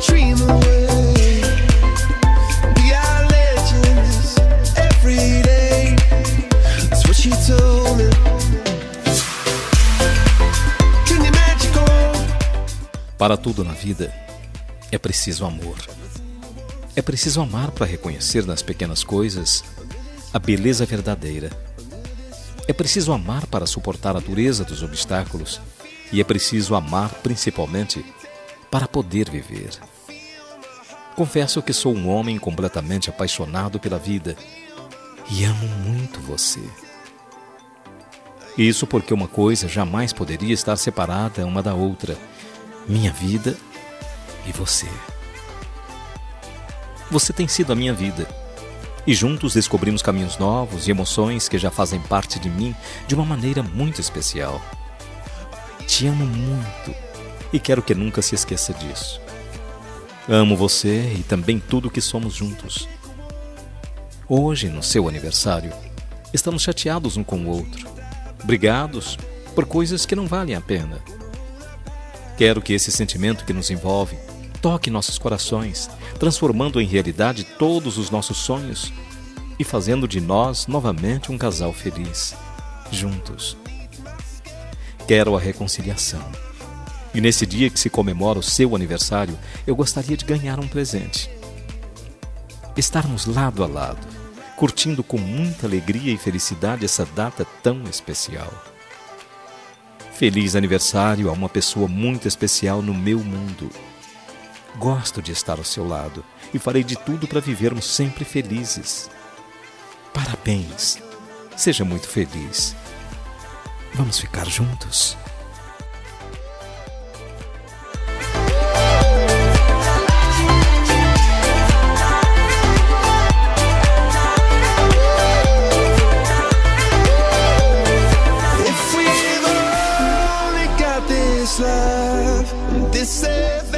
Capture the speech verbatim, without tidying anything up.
dream away. We are legends every day. That's what she told me. Can you magical? Para tudo na vida, é preciso amor. É preciso amar para reconhecer nas pequenas coisas a beleza verdadeira. É preciso amar para suportar a dureza dos obstáculos. E é preciso amar principalmente para poder viver. Confesso que sou um homem completamente apaixonado pela vida e amo muito você. Isso porque uma coisa jamais poderia estar separada uma da outra: minha vida e você. Você tem sido a minha vida, e juntos descobrimos caminhos novos e emoções que já fazem parte de mim de uma maneira muito especial. Te amo muito e quero que nunca se esqueça disso. Amo você e também tudo que somos juntos. Hoje, no seu aniversário, estamos chateados um com o outro, brigados por coisas que não valem a pena. Quero que esse sentimento que nos envolve toque nossos corações, transformando em realidade todos os nossos sonhos e fazendo de nós novamente um casal feliz, juntos. Quero a reconciliação. E nesse dia que se comemora o seu aniversário, eu gostaria de ganhar um presente. Estarmos lado a lado, curtindo com muita alegria e felicidade essa data tão especial. Feliz aniversário a uma pessoa muito especial no meu mundo. Gosto de estar ao seu lado e farei de tudo para vivermos sempre felizes. Parabéns. Seja muito feliz. Vamos ficar juntos? If we've only got this love, this